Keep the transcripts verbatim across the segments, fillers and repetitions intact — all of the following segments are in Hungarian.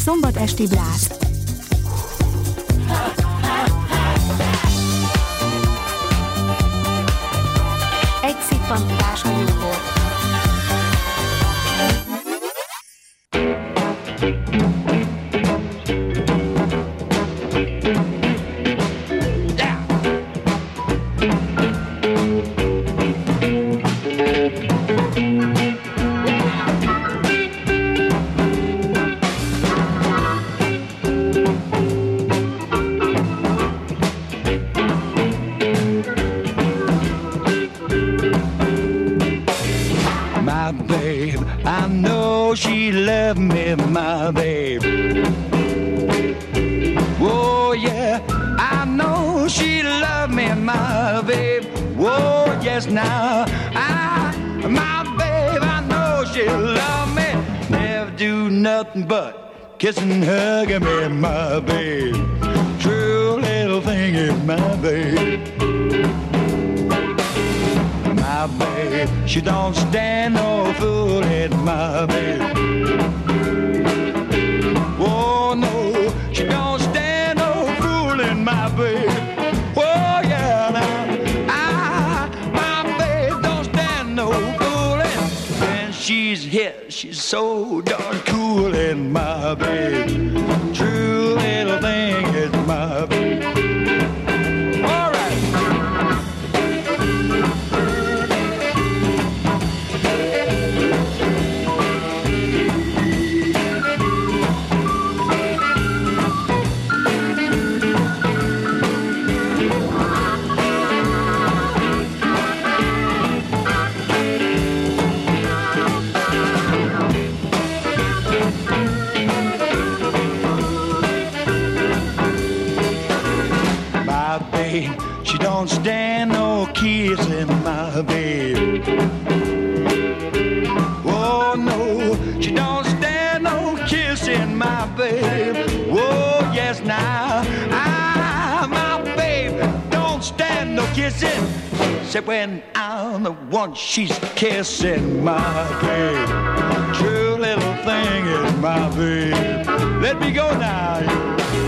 Szombat esti blászt. Egy szippantás a jóból. My babe, oh yeah, I know she loved me, my babe, oh yes now, I, my babe, I know she loved me, never do nothing but kiss and hug me, my babe, true little thing is my babe, my babe, she don't stand no fooling, my babe. Oh no, she don't stand no fooling, my babe. Oh yeah, now I, my babe don't stand no fooling. When she's here, she's so darn cool, and my babe, true little thing is my babe. All right. She don't stand no kissing, my babe. Oh no, she don't stand no kissing, my babe. Oh yes now, I, my babe, don't stand no kissing. Except when I'm the one she's kissing, my babe. True little thing is my babe. Let me go now.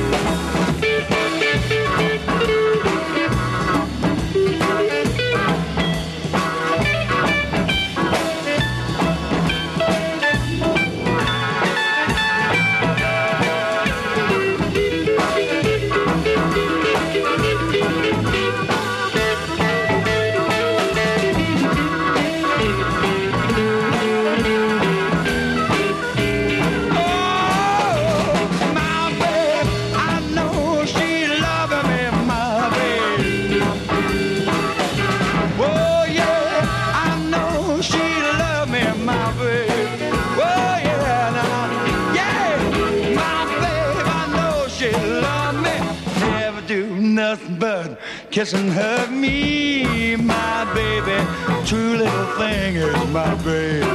Kiss and hug me, my baby. True little thing is my babe.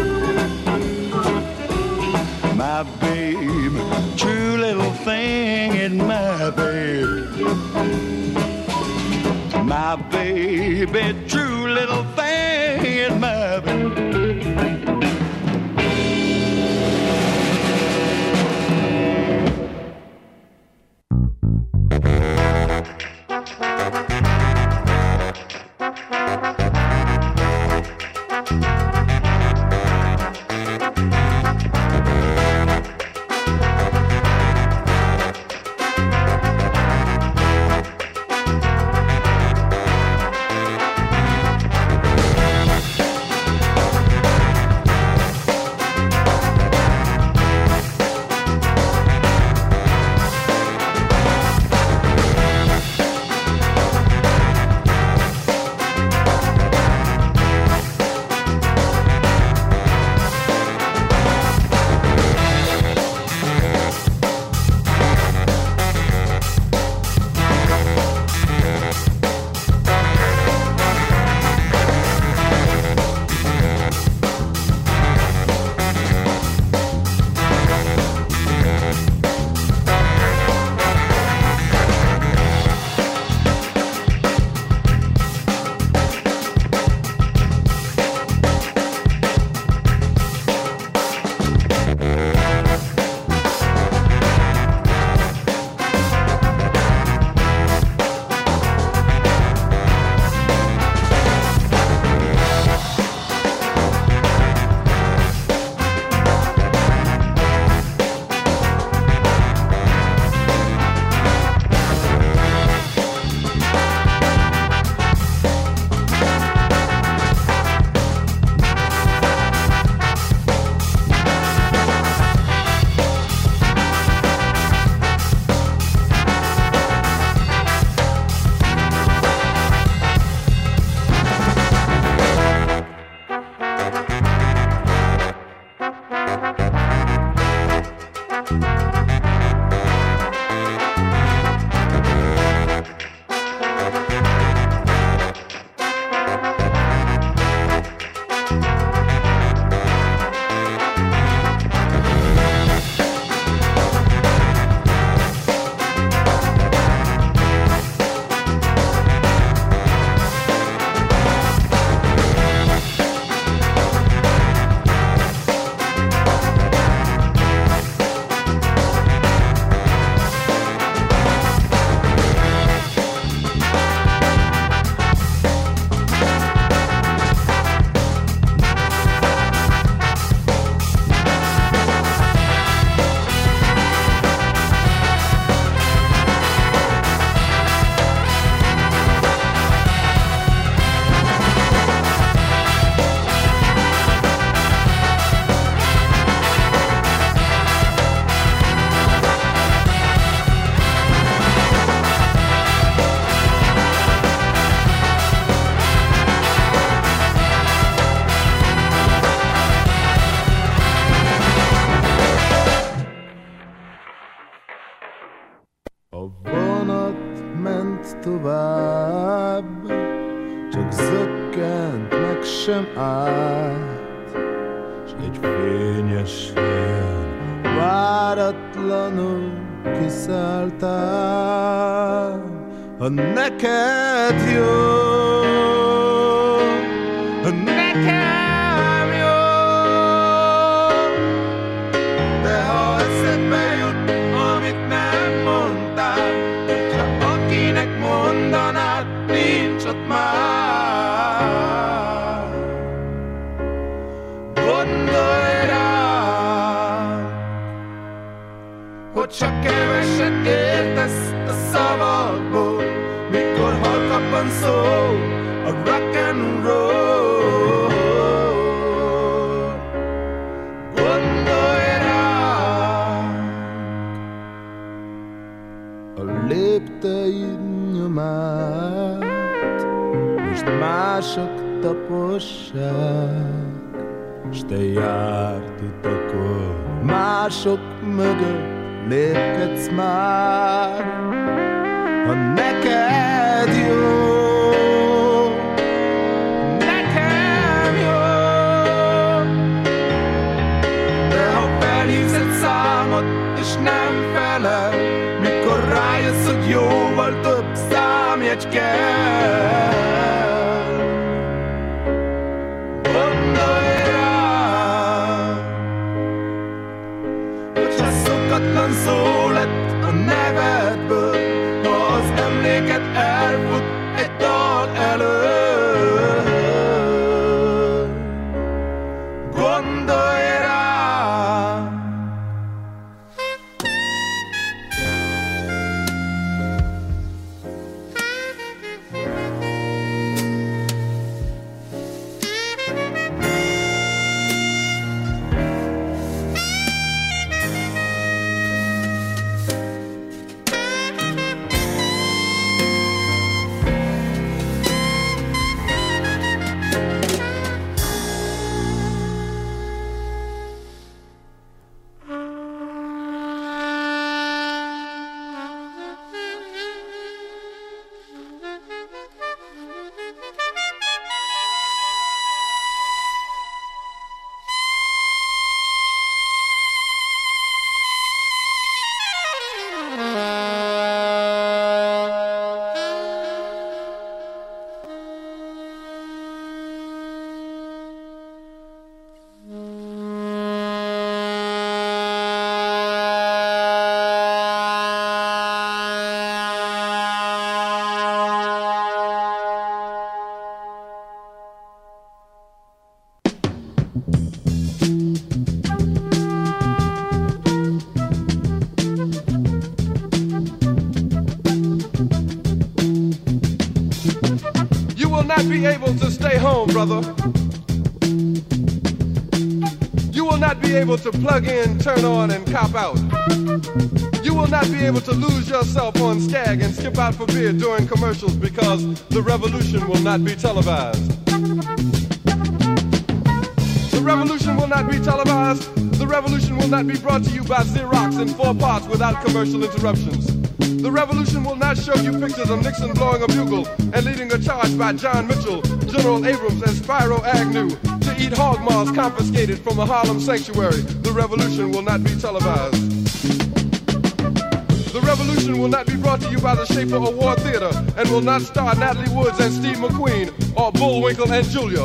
My babe, true little thing is my babe. My baby, true little thing is my babe. egy fényes helyen váratlanul kiszálltál. Ha neked jó, ha nekem jó, de ha eszedbe jut, amit nem mondtál, hogyha akinek mondanád, nincs ott már. Gondolj rám, hogy csak keveset értesz a szavakból, mikor halkabban szól a rock and roll. Gondolj rám, a lépteid nyomát most mások tapossák, s te járt utakon mások mögött lépkedsz már. Ha neked jó, nekem jó, de ha felhívsz egy számot és nem felel, mikor rájössz, hogy jóval több számjegy kell. Gondolj rá, hogyha szokatlan szó lett a nevedből, ha az emléket elfut egy dal elől. Gondolj rá, to plug in, turn on, and cop out. You will not be able to lose yourself on Skag and skip out for beer during commercials because the revolution will not be televised. The revolution will not be televised. The revolution will not be brought to you by Xerox in four parts without commercial interruptions. The revolution will not show you pictures of Nixon blowing a bugle and leading a charge by John Mitchell, General Abrams, and Spyro Agnew to eat hog maws confiscated from a Harlem sanctuary. The revolution will not be televised. The revolution will not be brought to you by the Schaefer Award Theater and will not star Natalie Woods and Steve McQueen or Bullwinkle and Julia.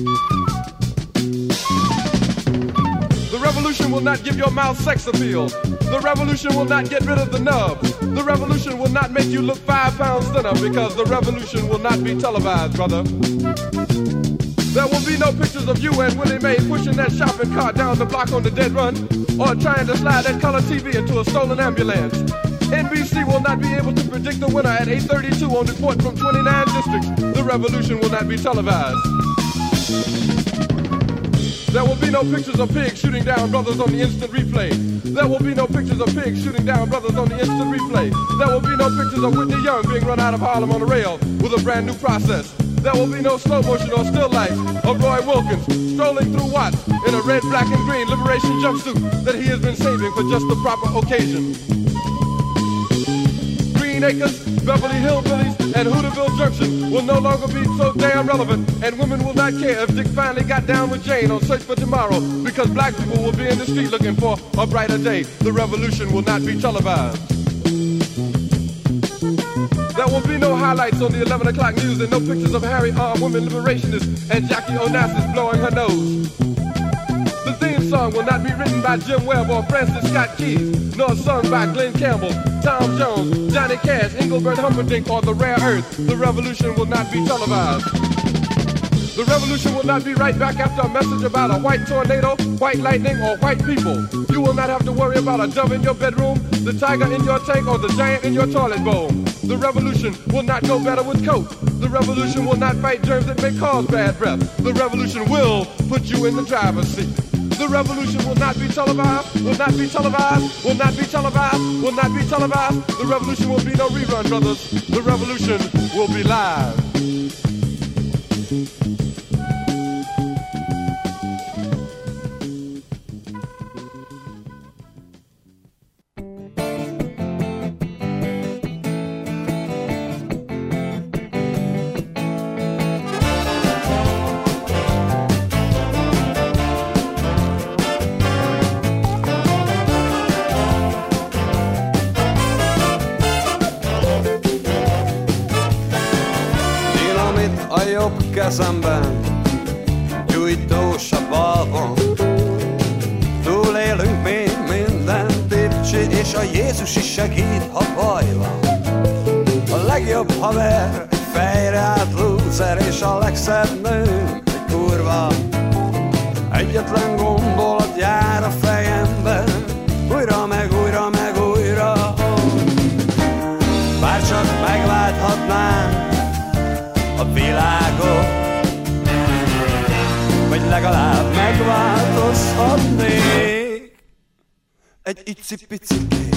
The revolution will not give your mouth sex appeal. The revolution will not get rid of the nub. The revolution will not make you look five pounds thinner because the revolution will not be televised, brother. There will be no pictures of you and Willie Mae pushing that shopping cart down the block on the dead run or trying to slide that color T V into a stolen ambulance. N B C will not be able to predict the winner at eight thirty-two on report from twenty-nine districts. The revolution will not be televised. There will be no pictures of pigs shooting down brothers on the instant replay. There will be no pictures of pigs shooting down brothers on the instant replay. There will be no pictures of Whitney Young being run out of Harlem on a rail with a brand new process. There will be no slow motion or still life of Roy Wilkins strolling through Watts in a red, black, and green liberation jumpsuit that he has been saving for just the proper occasion. Green Acres, Beverly Hillbillies, And Hooterville Junction will no longer be so damn relevant. And women will not care if Dick finally got down with Jane on Search for Tomorrow, because black people will be in the street looking for a brighter day. The revolution will not be televised. There will be no highlights on the eleven o'clock news and no pictures of Harry armed women liberationists and Jackie Onassis blowing her nose. The theme song will not be written by Jim Webb or Francis Scott Keys, nor sung by Glenn Campbell, Tom Jones, Johnny Cash, Engelbert Humperdinck, or The Rare Earth. The revolution will not be televised. The revolution will not be right back after a message about a white tornado, white lightning, or white people. You will not have to worry about a dove in your bedroom, the tiger in your tank, or the giant in your toilet bowl. The revolution will not go better with coke. The revolution will not fight germs that may cause bad breath. The revolution will put you in the driver's seat. The revolution will not be televised, will not be televised, will not be televised, will not be televised. The revolution will be no rerun, brothers. The revolution will be live. Kezemben, gyújtós a balban. Túlélünk mi minden dicsi, és a Jézus is segít, ha baj van. A legjobb haver, egy fejre át lúzer, és a legszebb nő, egy kurva. Egyetlen gondolat jár a fejemben, újra meg újra meg újra. Bárcsak megválthatnám a világot, vagy legalább megváltozhatnék egy icipicikét.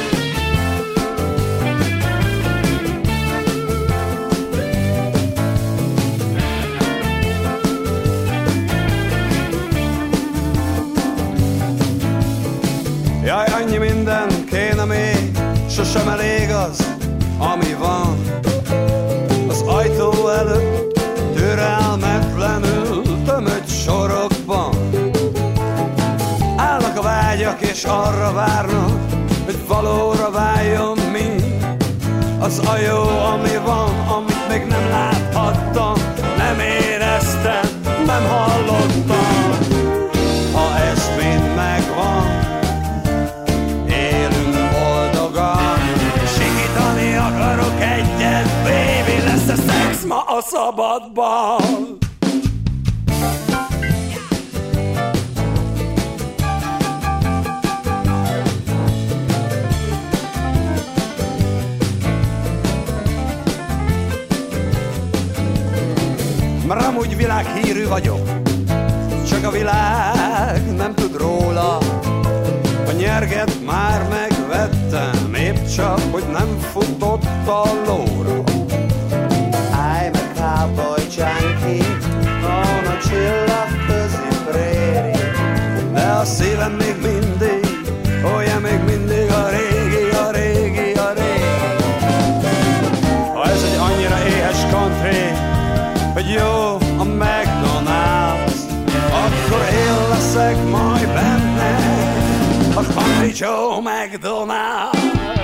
Jaj, annyi minden kéne még, sosem elég az, ami van. Az ajtó előtt türelmetlenül tömött sorokban állnak a vágyak, és arra várnak, hogy valóra váljon mi. Az a jó, ami van, amit még nem láthattam, nem éreztem, nem hallottam. Ha ez mind megvan, élünk boldogan. Sikítani akarok egyet, baby, lesz a szex ma a szabadban. Mert amúgy világhírű vagyok, csak a világ nem tud róla. A nyerget már megvettem, épp csak, hogy nem futott a lóra. I'm a cowboy junkie on a csillagközi préri, de a szívem még mindig, olyan még mindig a régi, a régi, a régi. Ha ez egy annyira éhes country, hogy jó a McDonald's, akkor én leszek majd benne a Country Joe McDonald.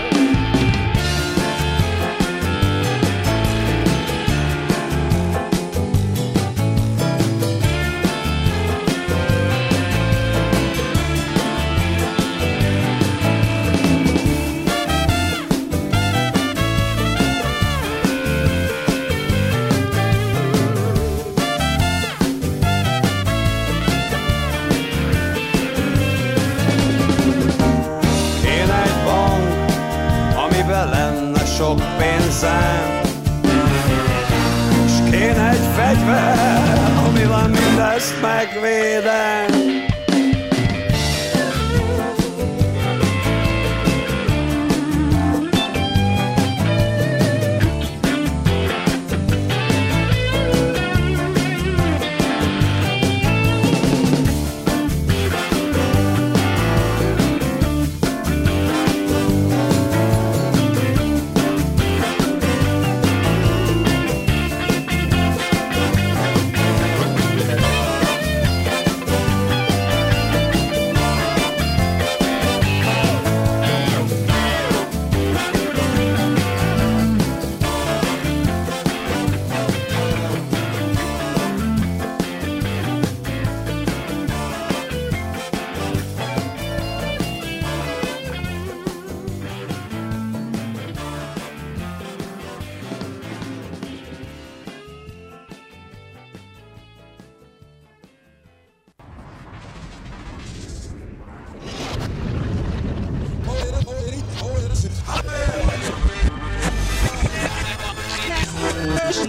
Sok pénzem, és kéne egy fegyver, amivel mindezt megvédem.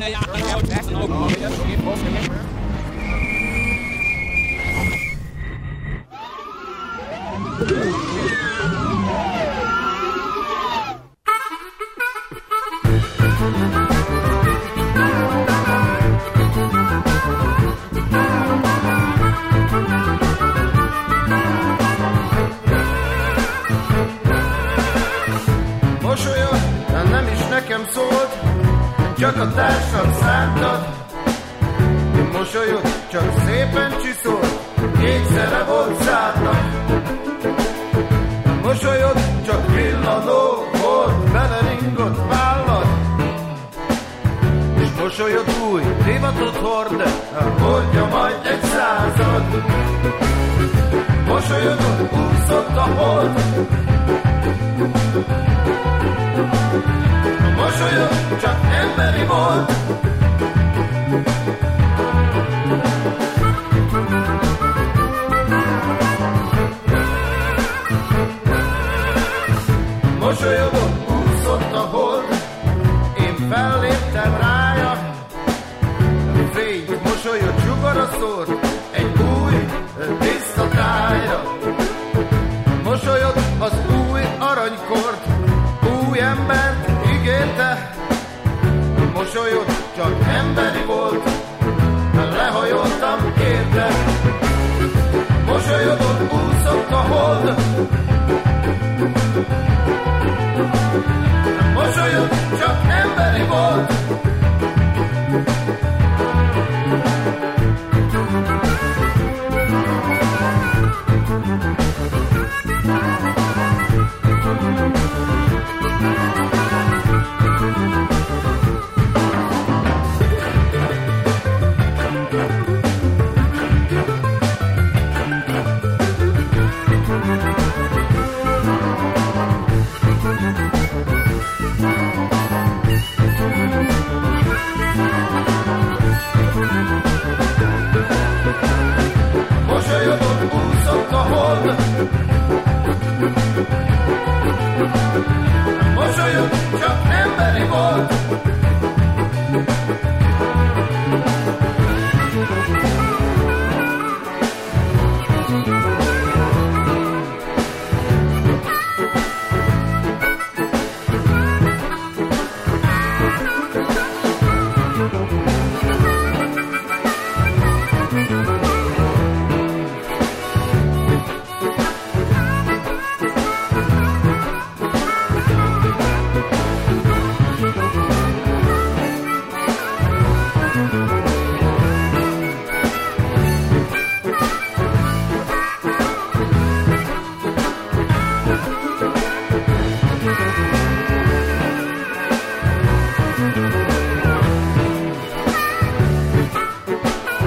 Csak a társam szántad, mosolyod csak szépen csiszolt, kétszerre volt szárnak. Mosolyod csak villanó volt, beleringott vállad, és mosolyod új divatot hord, hordja majd egy század. Mosolyodon úszott a hold,